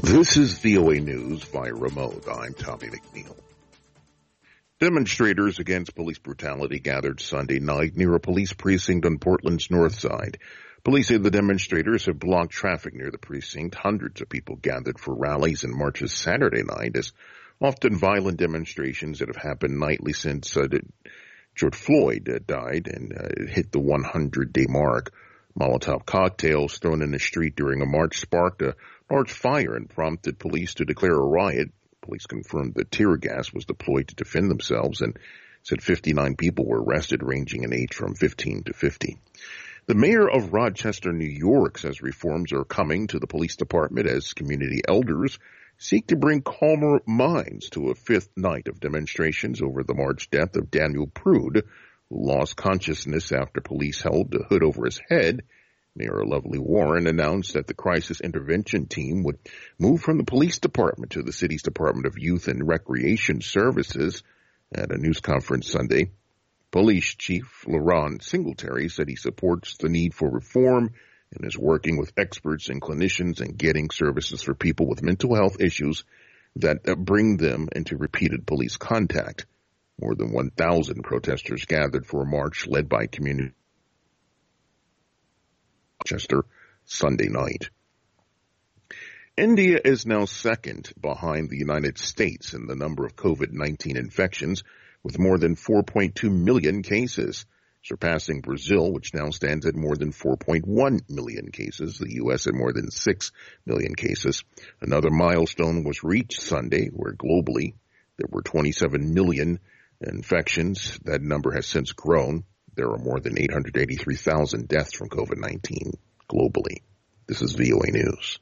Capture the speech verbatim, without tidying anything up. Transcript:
This is V O A News via remote. I'm Tommy McNeil. Demonstrators against police brutality gathered Sunday night near a police precinct on Portland's north side. Police say the demonstrators have blocked traffic near the precinct. Hundreds of people gathered for rallies and marches Saturday night, as often violent demonstrations that have happened nightly since uh, George Floyd uh, died and uh, hit the hundred day mark. Molotov cocktails thrown in the street during a march sparked a large fire and prompted police to declare a riot. Police confirmed that tear gas was deployed to defend themselves and said fifty-nine people were arrested, ranging in age from fifteen to fifty. The mayor of Rochester, New York, says reforms are coming to the police department as community elders seek to bring calmer minds to a fifth night of demonstrations over the March death of Daniel Prude, who lost consciousness after police held the hood over his head. Mayor Lovely Warren announced that the crisis intervention team would move from the police department to the city's Department of Youth and Recreation Services. At a news conference Sunday, Police Chief LaRon Singletary said he supports the need for reform and is working with experts and clinicians in getting services for people with mental health issues that bring them into repeated police contact. More than one thousand protesters gathered for a march led by community Rochester Sunday night. India is now second behind the United States in the number of COVID nineteen infections, with more than four point two million cases, surpassing Brazil, which now stands at more than four point one million cases, the U S at more than six million cases. Another milestone was reached Sunday, where globally there were twenty-seven million infections. That number has since grown. There are more than eight hundred eighty-three thousand deaths from COVID nineteen globally. This is V O A News.